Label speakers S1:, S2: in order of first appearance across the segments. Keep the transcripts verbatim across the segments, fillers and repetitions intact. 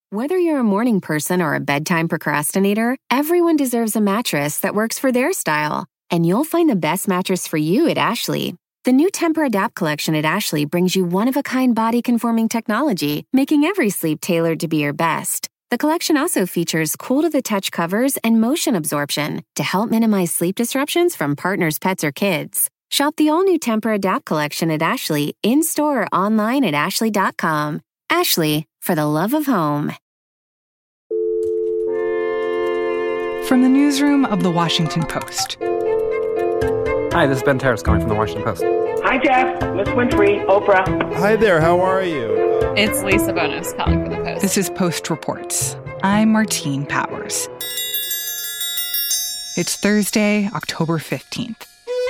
S1: Whether you're a morning person or a bedtime procrastinator, everyone deserves a mattress that works for their style. And you'll find the best mattress for you at Ashley. The new Tempur-Adapt collection at Ashley brings you one-of-a-kind body-conforming technology, making every sleep tailored to be your best. The collection also features cool-to-the-touch covers and motion absorption to help minimize sleep disruptions from partners, pets, or kids. Shop the all-new Tempur-Adapt collection at Ashley, in-store or online at ashley dot com. Ashley, for the love of home.
S2: From the newsroom of The Washington Post.
S3: Hi, this is Ben Terrace calling from The Washington Post.
S4: Hi, Jeff. Miss Winfrey, Oprah.
S5: Hi there, how are you?
S6: It's Lisa Bonos calling for The Post.
S2: This is Post Reports. I'm Martine Powers. It's Thursday, October fifteenth.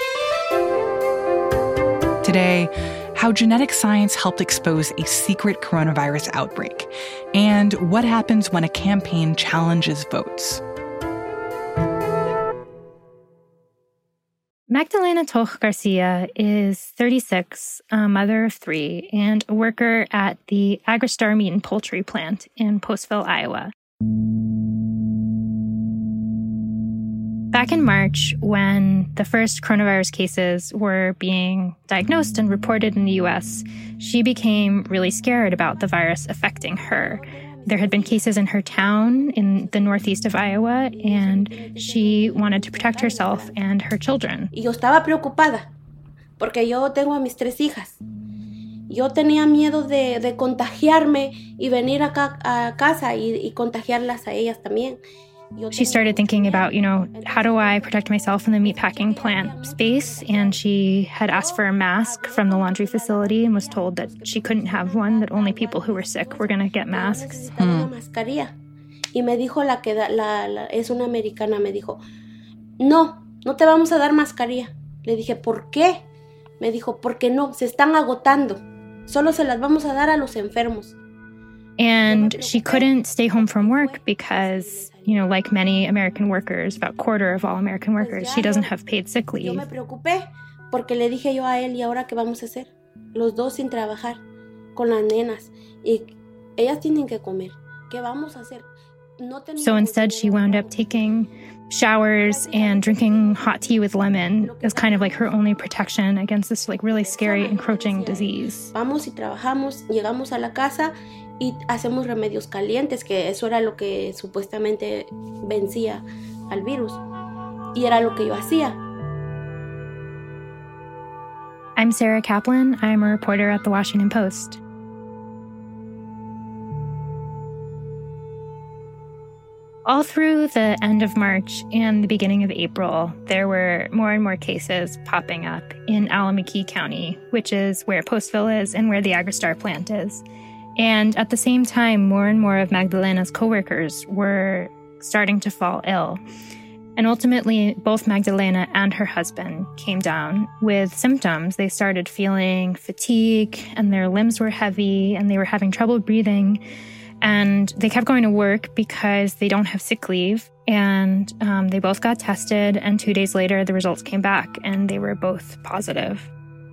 S2: Today, how genetic science helped expose a secret coronavirus outbreak, and what happens when a campaign challenges votes.
S7: Magdalena Toch Garcia is thirty-six, a mother of three, and a worker at the Agristar Meat and Poultry plant in Postville, Iowa. Back in March, when the first coronavirus cases were being diagnosed and reported in the U S, she became really scared about the virus affecting her. There had been cases in her town in the northeast of Iowa, and she wanted to protect herself and her children.
S8: Y yo estaba preocupada, porque yo tengo a mis tres hijas. Yo tenía miedo de, de contagiarme y venir acá a casa y, y contagiarlas a ellas también.
S7: She started thinking about, you know, how do I protect myself in the meatpacking plant space? And she had asked for a mask from the laundry facility and was told that she couldn't have one, that only people who were sick were going to get masks.
S8: Hmm. Y me dijo la que da, la, la, es una americana, me dijo, no, no te vamos a dar mascarilla. Le dije, ¿por qué? Me dijo, porque no, se están agotando. Solo se las vamos a dar a los enfermos.
S7: And she couldn't stay home from work because, you know, like many American workers, about a quarter of all American workers, she doesn't have paid sick leave.
S8: Yo me preocupé porque le dije yo a él, ¿y ahora qué vamos a hacer? Los dos sin trabajar, con las nenas. Y ellas tienen que comer. ¿Qué vamos a hacer? No
S7: so instead, she wound up taking showers and drinking hot tea with lemon as kind of like her only protection against this like really scary encroaching disease.
S8: Vamos y trabajamos, llegamos a la casa y hacemos remedios calientes, que eso era lo que supuestamente vencía al virus. Y era lo que yo hacía.
S7: I'm Sarah Kaplan. I'm a reporter at The Washington Post. All through the end of March and the beginning of April, there were more and more cases popping up in Allamakee County, which is where Postville is and where the Agristar plant is. And at the same time, more and more of Magdalena's coworkers were starting to fall ill. And ultimately, both Magdalena and her husband came down with symptoms. They started feeling fatigue, and their limbs were heavy, and they were having trouble breathing. And they kept going to work because they don't have sick leave. And um, they both got tested, and two days later, the results came back, and they were both positive.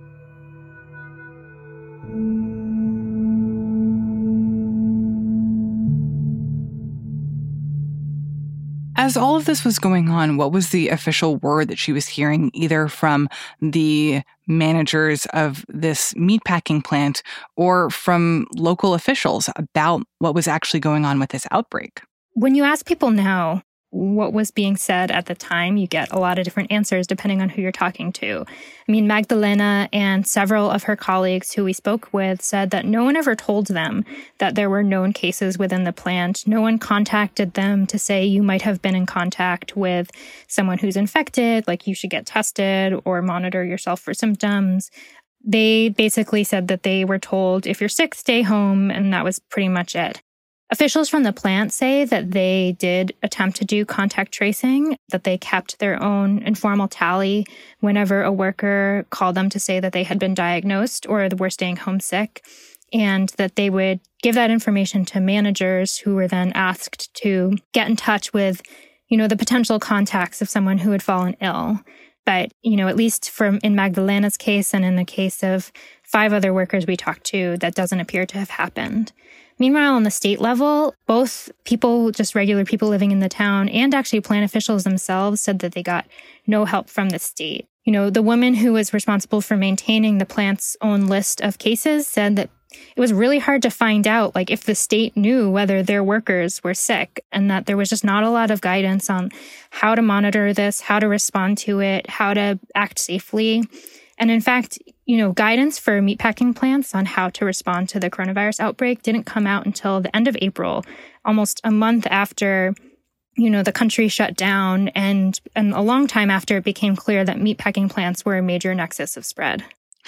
S2: As all of this was going on, what was the official word that she was hearing, either from the managers of this meatpacking plant or from local officials about what was actually going on with this outbreak?
S7: When you ask people now what was being said at the time, you get a lot of different answers depending on who you're talking to. I mean, Magdalena and several of her colleagues who we spoke with said that no one ever told them that there were known cases within the plant. No one contacted them to say you might have been in contact with someone who's infected, like you should get tested or monitor yourself for symptoms. They basically said that they were told, if you're sick, stay home, and that was pretty much it. Officials from the plant say that they did attempt to do contact tracing, that they kept their own informal tally whenever a worker called them to say that they had been diagnosed or were staying home sick, and that they would give that information to managers who were then asked to get in touch with, you know, the potential contacts of someone who had fallen ill. But, you know, at least from in Magdalena's case and in the case of five other workers we talked to, that doesn't appear to have happened. Meanwhile, on the state level, both people, just regular people living in the town, and actually plant officials themselves said that they got no help from the state. You know, the woman who was responsible for maintaining the plant's own list of cases said that it was really hard to find out, like, if the state knew whether their workers were sick, and that there was just not a lot of guidance on how to monitor this, how to respond to it, how to act safely. And in fact, you know, guidance for meatpacking plants on how to respond to the coronavirus outbreak didn't come out until the end of April, almost a month after, you know, the country shut down, and, and a long time after it became clear that meatpacking plants were a major nexus of spread.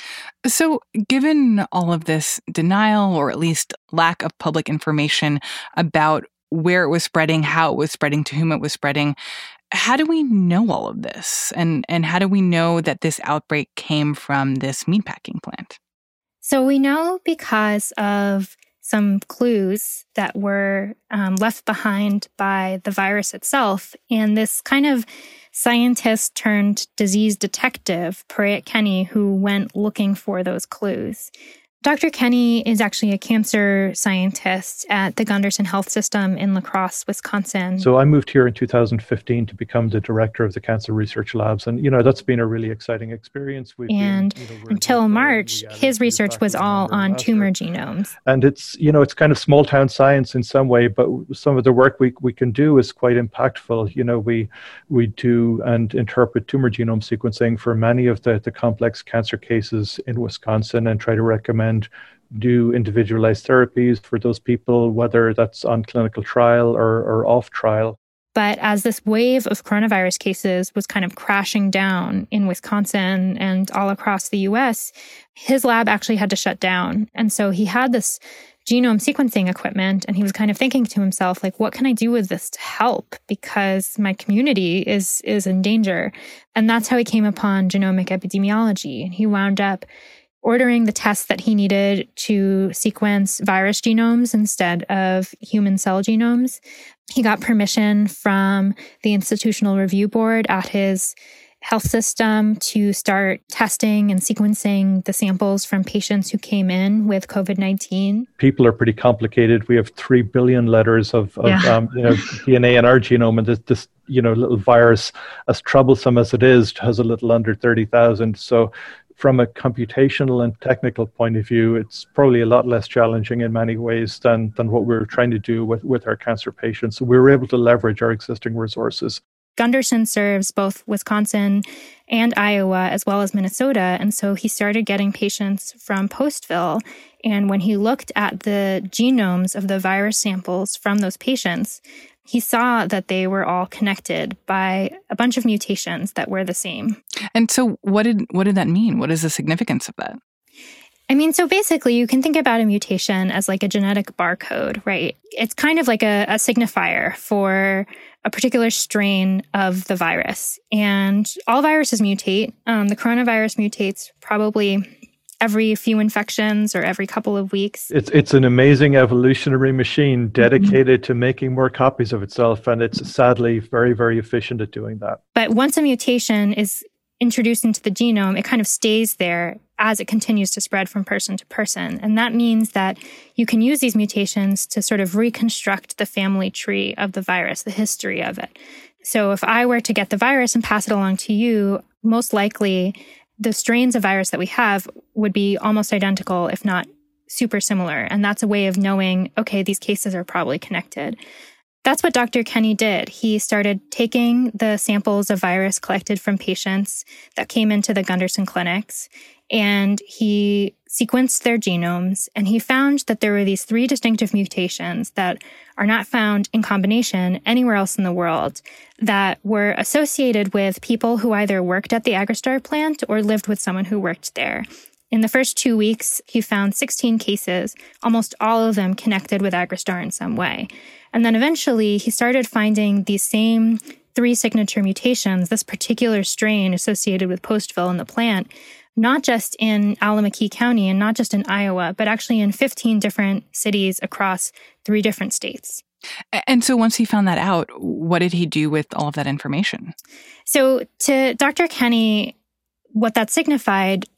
S2: So given all of this denial, or at least lack of public information about where it was spreading, how it was spreading, to whom it was spreading, how do we know all of this? And, and how do we know that this outbreak came from this meatpacking plant?
S7: So we know because of some clues that were um, left behind by the virus itself. And this kind of scientist turned disease detective, Paryat Kenny, who went looking for those clues. Doctor Kenny is actually a cancer scientist at the Gundersen Health System in La Crosse, Wisconsin.
S5: So I moved here in two thousand fifteen to become the director of the Cancer Research Labs. And, you know, that's been a really exciting experience. We've
S7: and
S5: been, you know,
S7: until March, his research was all on tumor genomes.
S5: And it's, you know, it's kind of small town science in some way, but some of the work we we can do is quite impactful. You know, we we do and interpret tumor genome sequencing for many of the, the complex cancer cases in Wisconsin, and try to recommend and do individualized therapies for those people, whether that's on clinical trial or, or off trial.
S7: But as this wave of coronavirus cases was kind of crashing down in Wisconsin and all across the U S, his lab actually had to shut down. And so he had this genome sequencing equipment, and he was kind of thinking to himself, like, what can I do with this to help? Because my community is is in danger. And that's how he came upon genomic epidemiology. And he wound up ordering the tests that he needed to sequence virus genomes instead of human cell genomes. He got permission from the Institutional Review Board at his health system to start testing and sequencing the samples from patients who came in with COVID nineteen.
S5: People are pretty complicated. We have three billion letters of, of yeah. um, you know, D N A in our genome, and this, this you know, little virus, as troublesome as it is, has a little under thirty thousand. So from a computational and technical point of view, it's probably a lot less challenging in many ways than, than what we were trying to do with, with our cancer patients. So we were able to leverage our existing resources.
S7: Gundersen serves both Wisconsin and Iowa, as well as Minnesota. And so he started getting patients from Postville. And when he looked at the genomes of the virus samples from those patients, he saw that they were all connected by a bunch of mutations that were the same.
S2: And so what did what did that mean? What is the significance of that?
S7: I mean, so basically, you can think about a mutation as like a genetic barcode, right? It's kind of like a, a signifier for a particular strain of the virus. And all viruses mutate. Um, the coronavirus mutates probably every few infections or every couple of weeks.
S5: It's it's an amazing evolutionary machine dedicated mm-hmm. to making more copies of itself. And it's sadly very, very efficient at doing that.
S7: But once a mutation is introduced into the genome, it kind of stays there as it continues to spread from person to person. And that means that you can use these mutations to sort of reconstruct the family tree of the virus, the history of it. So if I were to get the virus and pass it along to you, most likely the strains of virus that we have would be almost identical, if not super similar. And that's a way of knowing, okay, these cases are probably connected. That's what Doctor Kenny did. He started taking the samples of virus collected from patients that came into the Gundersen clinics, and he sequenced their genomes, and he found that there were these three distinctive mutations that are not found in combination anywhere else in the world that were associated with people who either worked at the Agristar plant or lived with someone who worked there. In the first two weeks, he found sixteen cases, almost all of them connected with Agristar in some way. And then eventually, he started finding these same three signature mutations, this particular strain associated with Postville in the plant, not just in Allamakee County and not just in Iowa, but actually in fifteen different cities across three different states.
S2: And so once he found that out, what did he do with all of that information?
S7: So to Doctor Kenny, what that signified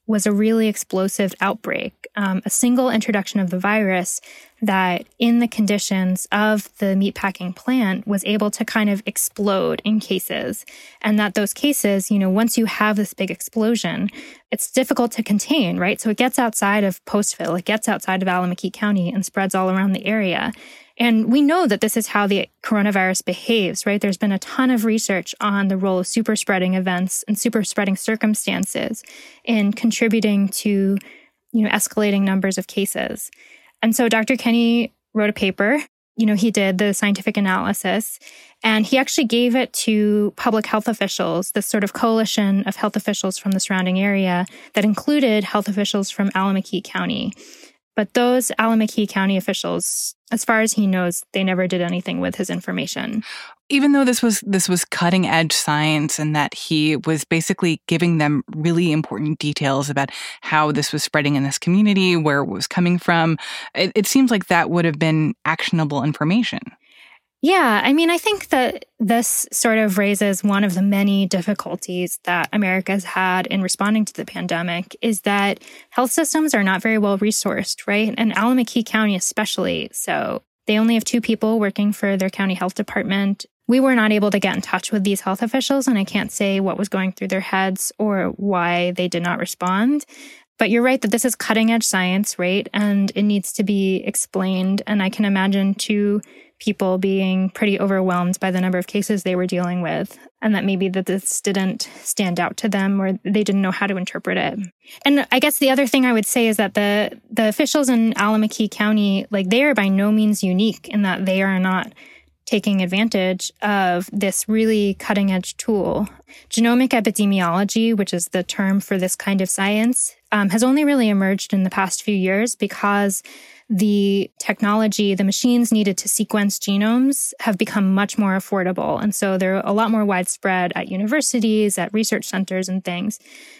S7: was a really explosive outbreak, um, a single introduction of the virus that in the conditions of the meatpacking plant was able to kind of explode in cases. And that those cases, you know, once you have this big explosion, it's difficult to contain, right? So it gets outside of Postville, it gets outside of Alameda County and spreads all around the area. And we know that this is how the coronavirus behaves, right? There's been a ton of research on the role of super spreading events and super spreading circumstances in contributing to, you know, escalating numbers of cases. And so Doctor Kenny wrote a paper. You know, he did the scientific analysis, and he actually gave it to public health officials, this sort of coalition of health officials from the surrounding area that included health officials from Alameda County. But those Alameda County officials, as far as he knows, they never did anything with his information.
S2: Even though this was this was cutting edge science and that he was basically giving them really important details about how this was spreading in this community, where it was coming from, it, it seems like that would have been actionable information.
S7: Yeah, I mean, I think that this sort of raises one of the many difficulties that America has had in responding to the pandemic is that health systems are not very well resourced, right? And Alameda County especially. So they only have two people working for their county health department. We were not able to get in touch with these health officials, and I can't say what was going through their heads or why they did not respond. But you're right that this is cutting edge science, right? And it needs to be explained. And I can imagine two people being pretty overwhelmed by the number of cases they were dealing with, and that maybe that this didn't stand out to them or they didn't know how to interpret it. And I guess the other thing I would say is that the the officials in Alameda County, like, they are by no means unique in that they are not taking advantage of this really cutting-edge tool. Genomic epidemiology, which is the term for this kind of science, um, has only really emerged in the past few years because the technology, the machines needed to sequence genomes have become much more affordable. And so they're a lot more widespread at universities, at research centers and things.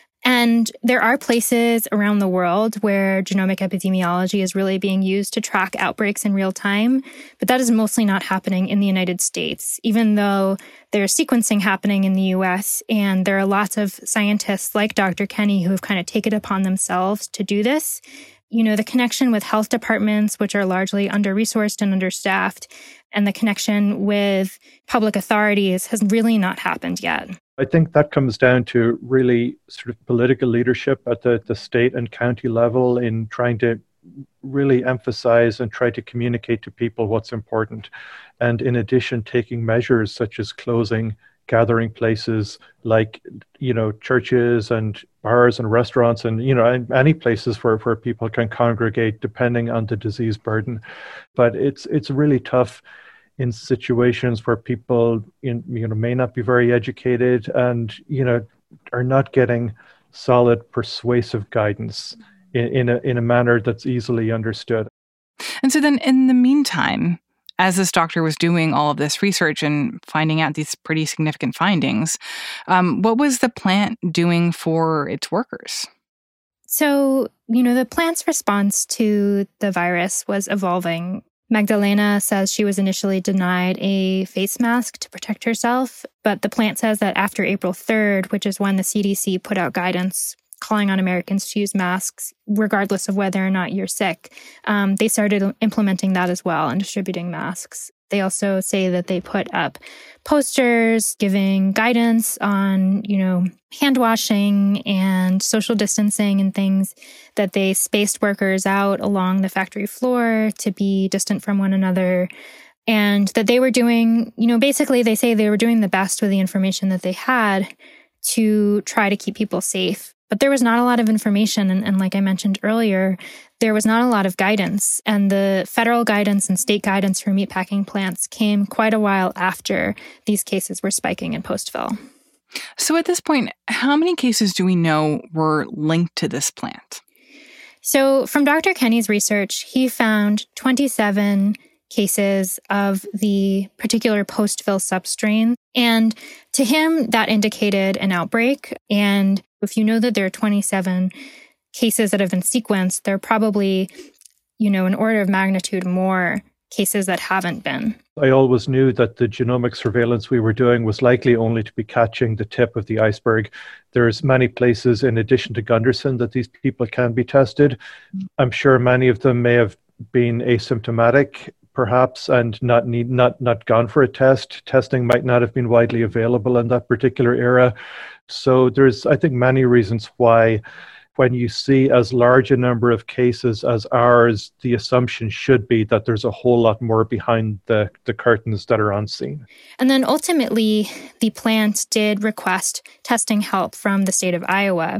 S7: And there are places around the world where genomic epidemiology is really being used to track outbreaks in real time, but that is mostly not happening in the United States, even though there's sequencing happening in the U S, and there are lots of scientists like Doctor Kenny who have kind of taken it upon themselves to do this. You know, the connection with health departments, which are largely under-resourced and understaffed, and the connection with public authorities has really not happened yet.
S5: I think that comes down to really sort of political leadership at the, the state and county level in trying to really emphasize and try to communicate to people what's important. And in addition, taking measures such as closing gathering places like, you know, churches and bars and restaurants and, you know, any places where, where people can congregate depending on the disease burden. But it's it's really tough in situations where people, in, you know, may not be very educated and, you know, are not getting solid, persuasive guidance in, in a in a manner that's easily understood.
S2: And so then in the meantime, as this doctor was doing all of this research and finding out these pretty significant findings, um, what was the plant doing for its workers?
S7: So, you know, the plant's response to the virus was evolving. Magdalena says she was initially denied a face mask to protect herself, but the plant says that after April third, which is when the C D C put out guidance calling on Americans to use masks, regardless of whether or not you're sick, um, they started implementing that as well and distributing masks. They also say that they put up posters giving guidance on, you know, hand washing and social distancing and things, that they spaced workers out along the factory floor to be distant from one another, and that they were doing, you know, basically they say they were doing the best with the information that they had to try to keep people safe. But there was not a lot of information. And, and like I mentioned earlier, there was not a lot of guidance. And the federal guidance and state guidance for meatpacking plants came quite a while after these cases were spiking in Postville.
S2: So at this point, how many cases do we know were linked to this plant?
S7: So from Doctor Kenny's research, he found twenty-seven cases of the particular Postville substrain. And to him, that indicated an outbreak. And if you know that there are twenty-seven cases that have been sequenced, there are probably, you know, an order of magnitude more cases that haven't been.
S5: I always knew that the genomic surveillance we were doing was likely only to be catching the tip of the iceberg. There's many places in addition to Gunderson that these people can be tested. I'm sure many of them may have been asymptomatic, perhaps, and not need not not gone for a test. Testing might not have been widely available in that particular era. So there's, I think, many reasons why when you see as large a number of cases as ours, the assumption should be that there's a whole lot more behind the, the curtains that are unseen.
S7: And then ultimately, the plant did request testing help from the state of Iowa.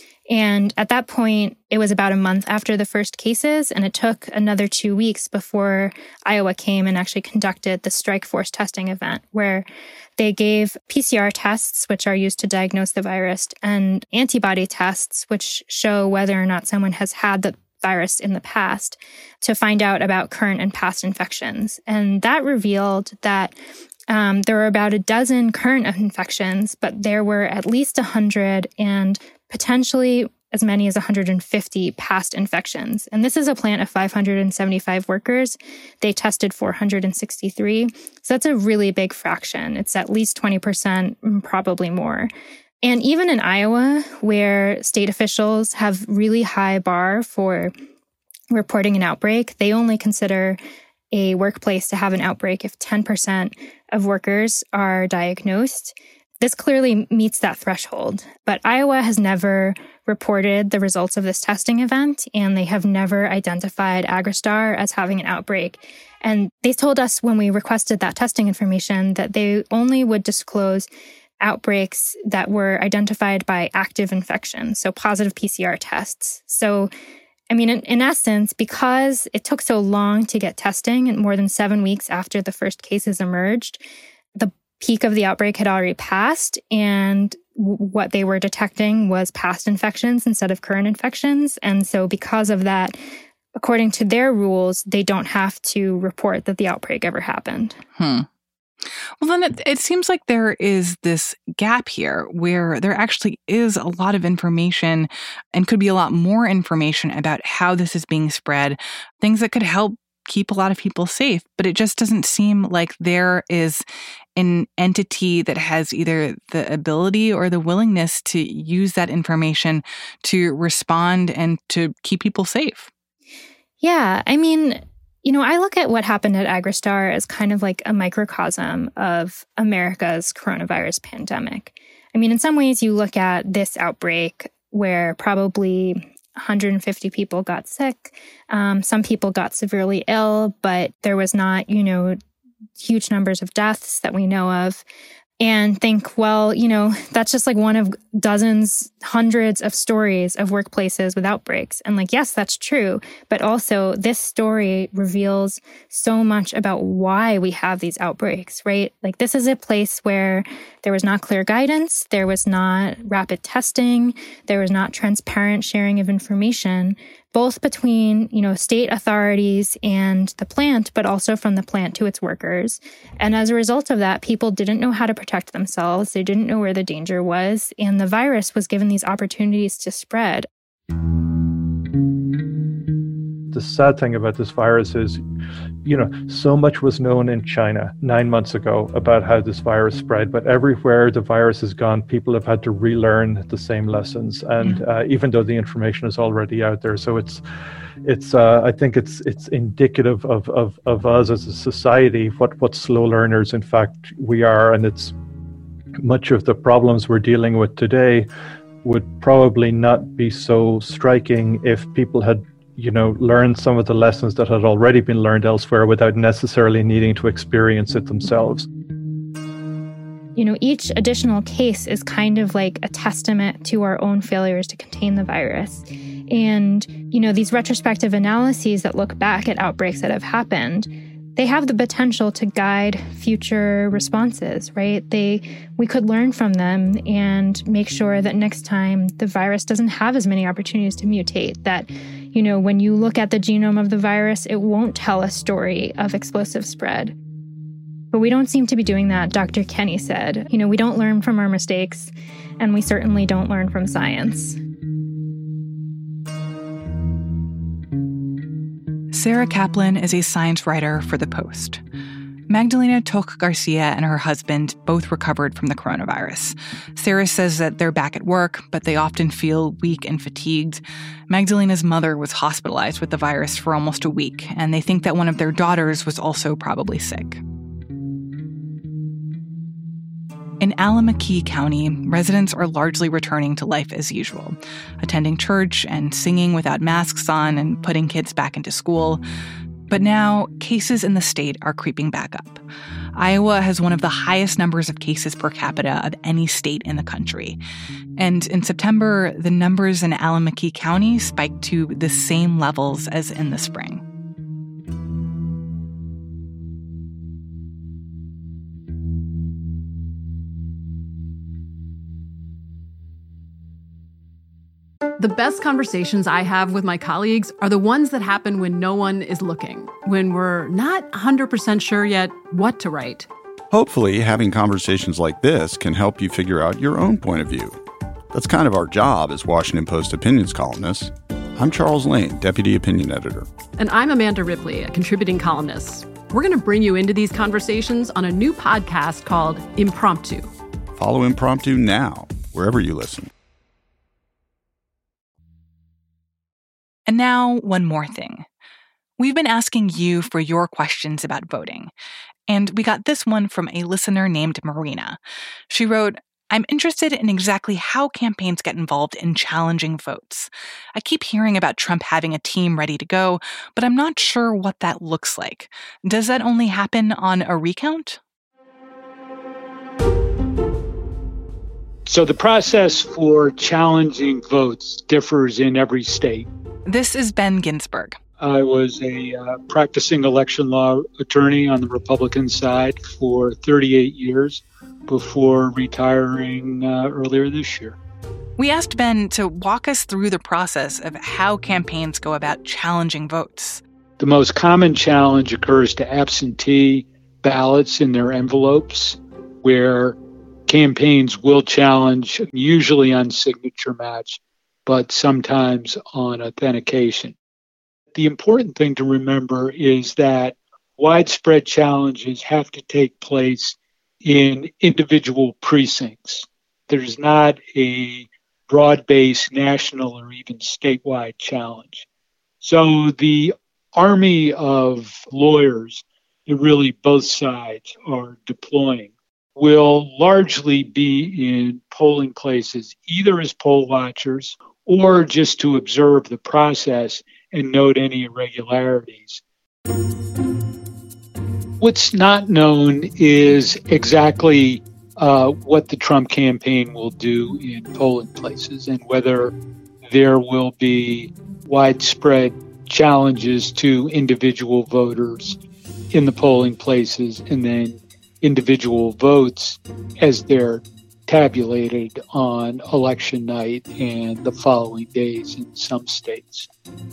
S7: And at that point, it was about a month after the first cases, and it took another two weeks before Iowa came and actually conducted the strike force testing event, where they gave P C R tests, which are used to diagnose the virus, and antibody tests, which show whether or not someone has had the virus in the past, to find out about current and past infections. And that revealed that um, there were about a dozen current infections, but there were at least one hundred and potentially as many as one hundred fifty past infections. And this is a plant of five hundred seventy-five workers. They tested four hundred sixty-three. So that's a really big fraction. It's at least twenty percent, probably more. And even in Iowa, where state officials have really high bar for reporting an outbreak, they only consider a workplace to have an outbreak if ten percent of workers are diagnosed. This clearly meets that threshold, but Iowa has never reported the results of this testing event, and they have never identified Agristar as having an outbreak. And they told us when we requested that testing information that they only would disclose outbreaks that were identified by active infection, so positive P C R tests. So, I mean, in, in essence, because it took so long to get testing, and more than seven weeks after the first cases emerged, the peak of the outbreak had already passed, and w- what they were detecting was past infections instead of current infections. And so because of that, according to their rules, they don't have to report that the outbreak ever happened.
S2: Hmm. Well, then it, it seems like there is this gap here where there actually is a lot of information and could be a lot more information about how this is being spread, things that could help keep a lot of people safe. But it just doesn't seem like there is an entity that has either the ability or the willingness to use that information to respond and to keep people safe.
S7: Yeah, I mean, you know, I look at what happened at Agristar as kind of like a microcosm of America's coronavirus pandemic. I mean, in some ways, you look at this outbreak where probably one hundred fifty people got sick. Um, some people got severely ill, but there was not, you know, huge numbers of deaths that we know of. And think, well, you know, that's just like one of dozens, hundreds of stories of workplaces with outbreaks. And like, yes, that's true. But also this story reveals so much about why we have these outbreaks, right? Like this is a place where there was not clear guidance. There was not rapid testing. There was not transparent sharing of information, both between, you know, state authorities and the plant, but also from the plant to its workers. And as a result of that, people didn't know how to protect themselves. They didn't know where the danger was. And the virus was given these opportunities to spread.
S5: The sad thing about this virus is, you know, so much was known in China nine months ago about how this virus spread, but everywhere the virus has gone, people have had to relearn the same lessons. And uh, even though the information is already out there, so it's, it's. Uh, I think it's it's indicative of, of of us as a society, what what slow learners in fact we are, and it's much of the problems we're dealing with today would probably not be so striking if people had, you know, learned some of the lessons that had already been learned elsewhere without necessarily needing to experience it themselves.
S7: You know, each additional case is kind of like a testament to our own failures to contain the virus. And, you know, these retrospective analyses that look back at outbreaks that have happened, they have the potential to guide future responses, right? They, we could learn from them and make sure that next time the virus doesn't have as many opportunities to mutate, that, you know, when you look at the genome of the virus, it won't tell a story of explosive spread. But we don't seem to be doing that, Doctor Kenny said. You know, we don't learn from our mistakes, and we certainly don't learn from science.
S2: Sarah Kaplan is a science writer for The Post. Magdalena Toch Garcia and her husband both recovered from the coronavirus. Sarah says that they're back at work, but they often feel weak and fatigued. Magdalena's mother was hospitalized with the virus for almost a week, and they think that one of their daughters was also probably sick. In Allamakee County, residents are largely returning to life as usual, attending church and singing without masks on and putting kids back into school. But now, cases in the state are creeping back up. Iowa has one of the highest numbers of cases per capita of any state in the country. And in September, the numbers in Allamakee County spiked to the same levels as in the spring.
S9: The best conversations I have with my colleagues are the ones that happen when no one is looking, when we're not one hundred percent sure yet what to write.
S10: Hopefully, having conversations like this can help you figure out your own point of view. That's kind of our job as Washington Post opinions columnists. I'm Charles Lane, Deputy Opinion Editor.
S9: And I'm Amanda Ripley, a contributing columnist. We're going to bring you into these conversations on a new podcast called Impromptu.
S10: Follow Impromptu now, wherever you listen.
S2: And now, one more thing. We've been asking you for your questions about voting, and we got this one from a listener named Marina. She wrote, I'm interested in exactly how campaigns get involved in challenging votes. I keep hearing about Trump having a team ready to go, but I'm not sure what that looks like. Does that only happen on a recount?
S11: So the process for challenging votes differs in every state.
S2: This is Ben Ginsberg.
S11: I was a uh, practicing election law attorney on the Republican side for thirty-eight years before retiring uh, earlier this year.
S2: We asked Ben to walk us through the process of how campaigns go about challenging votes.
S11: The most common challenge occurs to absentee ballots in their envelopes, where campaigns will challenge, usually on signature match, but sometimes on authentication. The important thing to remember is that widespread challenges have to take place in individual precincts. There's not a broad-based national or even statewide challenge. So the army of lawyers that really both sides are deploying will largely be in polling places, either as poll watchers or just to observe the process and note any irregularities. What's not known is exactly uh, what the Trump campaign will do in polling places and whether there will be widespread challenges to individual voters in the polling places and then individual votes as they're tabulated on election night and the following days in some states.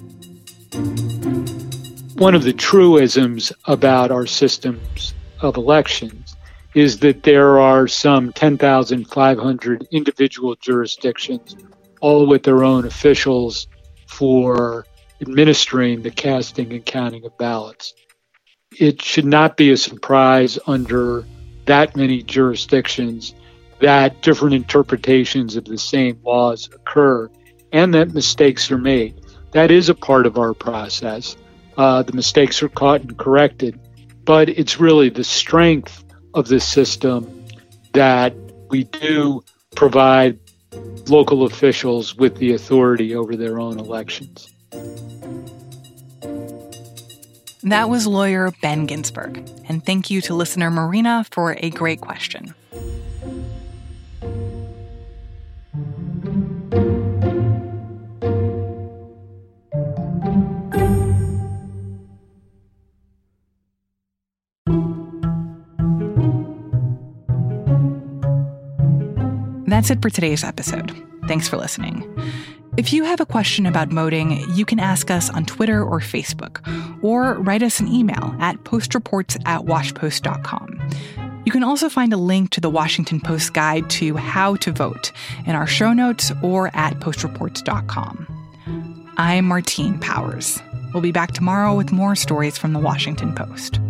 S11: One of the truisms about our systems of elections is that there are some ten thousand five hundred individual jurisdictions, all with their own officials for administering the casting and counting of ballots. It should not be a surprise under that many jurisdictions that different interpretations of the same laws occur and that mistakes are made. That is a part of our process. Uh, the mistakes are caught and corrected, but it's really the strength of the system that we do provide local officials with the authority over their own elections.
S2: That was lawyer Ben Ginsberg, and thank you to listener Marina for a great question. That's it for today's episode. Thanks for listening. If you have a question about voting, you can ask us on Twitter or Facebook, or write us an email at postreports at washpost dot com. You can also find a link to the Washington Post guide to how to vote in our show notes or at postreports dot com. I'm Martine Powers. We'll be back tomorrow with more stories from the Washington Post.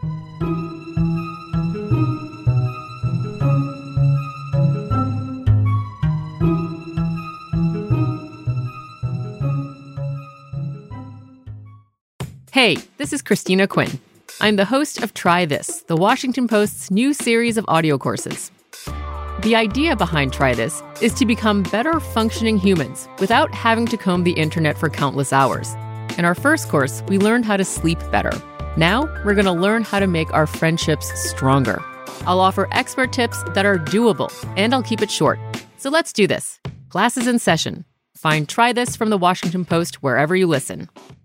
S12: Hey, this is Christina Quinn. I'm the host of Try This, the Washington Post's new series of audio courses. The idea behind Try This is to become better functioning humans without having to comb the internet for countless hours. In our first course, we learned how to sleep better. Now, we're going to learn how to make our friendships stronger. I'll offer expert tips that are doable, and I'll keep it short. So let's do this. Class is in session. Find Try This from the Washington Post wherever you listen.